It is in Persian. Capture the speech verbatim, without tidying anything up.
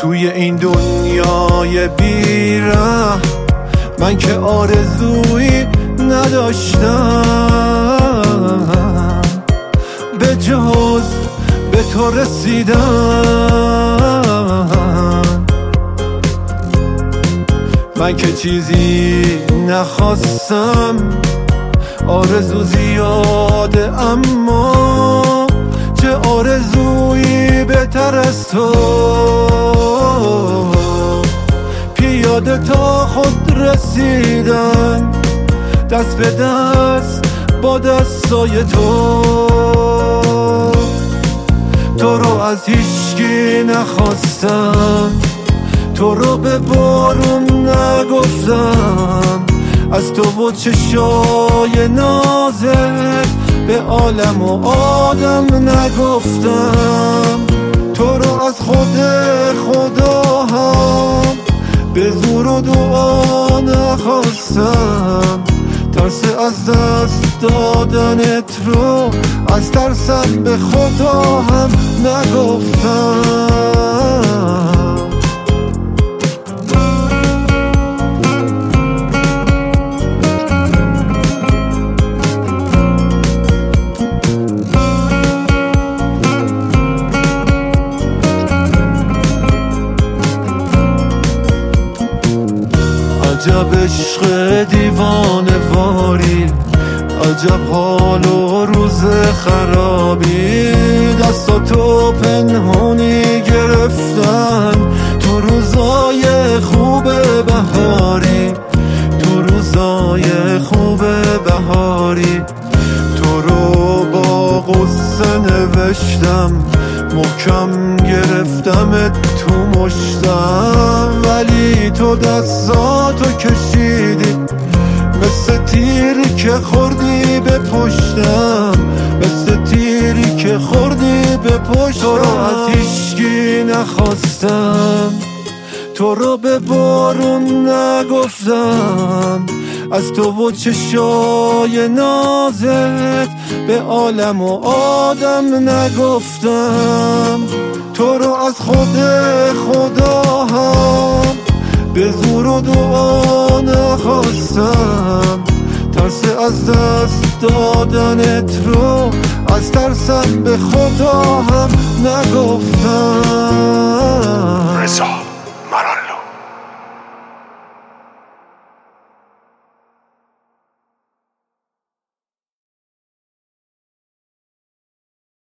توی این دنیای بیره من که آرزویی نداشتم به جز به تو رسیدم. من که چیزی نخواستم، آرزو زیاده اما چه آرزویی بهتر از تو. پیاده تا خود رسیدن، دست به دست با دستای تو. تو رو از هیچکی نخواستم، تو رو به بارون نگفتم، از تو و چشای نازت به عالم و آدم نگفتم. تو رو از خود خدا هم به زور و دعا نخواستم، ترس از دست دادنت رو از ترسم به خدا هم نگفتم. عجب عشق دیوانه واری، عجب حال و روز خرابی، دستاتو پنهونی گرفتن تو روزای خوب بهاری، تو روزای خوب بهاری. تو رو با غصه نوشتم، محکم گرفتمت تو مشتم، ولی تو دستاتو کشیدی مثل تیری که خوردی به پشتم، مثل تیری که خوردی به پشتم. تو رو از هیچکی نخواستم، تو رو به بارون نگفتم، از تو و چشای نازت به عالم و آدم نگفتم. تو رو از خود خدا هم به زور و دعا نخواستم، ترس از دست دادنت رو از ترسم به خدا هم نگفتم.